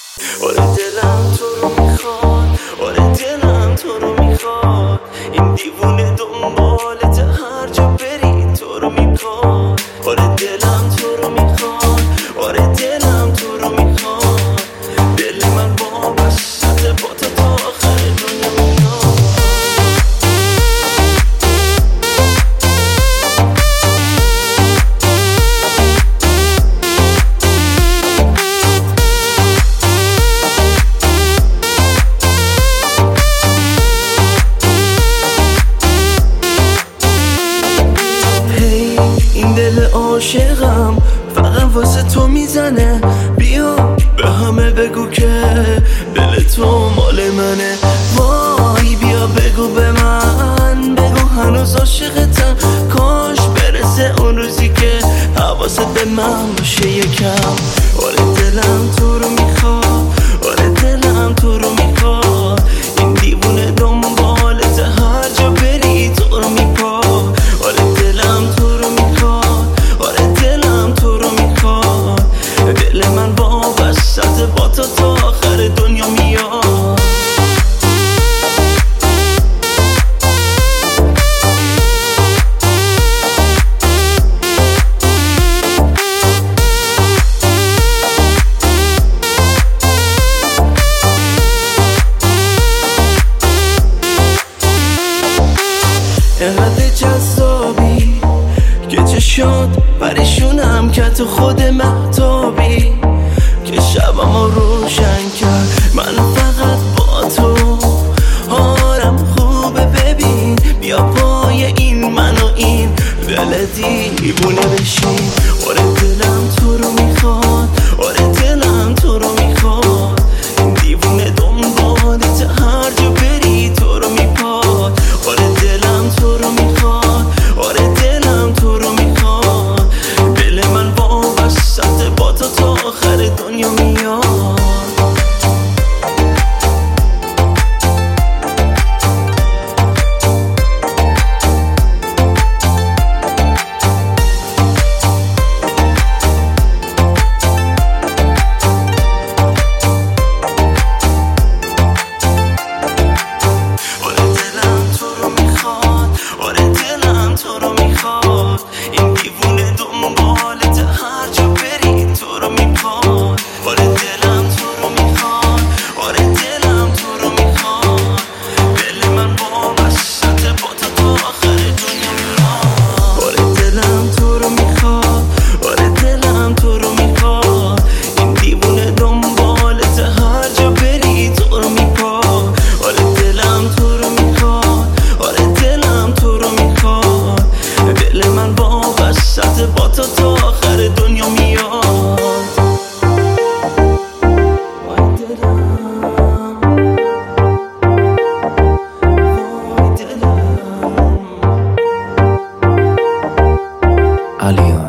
آره دلم تو رو میخواد، آره دلم تو رو میخواد، این دیوونه دنبالت هر جا بری تو رو میخواد. آره دلم تو رو میخواد، آره دلم تو رو میخواد، دل من وابسته با تو تا آخر دنیا میاد. این دل عاشقم فقط واسه تو میزنه، بیا به همه بگو که دل تو مال منه. وای بیا بگو به من، بگو هنوز عاشقتم، کاش برسه اون روزی که حواست به من باشه یکم. آره دلم تو رو میخواد، آره دلم تو رو میخواد، این دیوونه دنبالت هر جا بری تو رو میخواد. آره دلم تو رو میخواد، آره دلم تو رو میخواد، دل من وابسته با تو تا آخر دنیا میاد. اینقدر جذابی که چشات پریشونم که تو خود مهتابی، که شبمو روشن کرد من فقط با تو. حالم خوبه ببین، بیا پای این من و این دل دیوونه بشین. آره دلم تو رو میخواد، آره دلم تو رو میخواد، این دیوونه دنبالت هر جا بری تو رو میخواد. آره دلم تو رو میخواد، آره دلم تو رو میخواد، دل من وابسته با تو تا آخر دنیا میاد. تو رو میخواد، این دیوونه دنبالت هر جا بری تو رو میخواد. آره دلم تو رو میخواد، آره دلم تو رو میخواد، دل من وابسته با تو تا آخر دنیا میاد. آره دلم تو رو میخواد، آره دلم تو رو میخواد، این دیوونه دنبالت هر جا بری تو رو میخواد. آره دلم تو رو میخواد، آره دلم تو رو میخواد، دل من وابسته با تو تا آخر دنیا میاد. وای دلم، وای دلم. علیا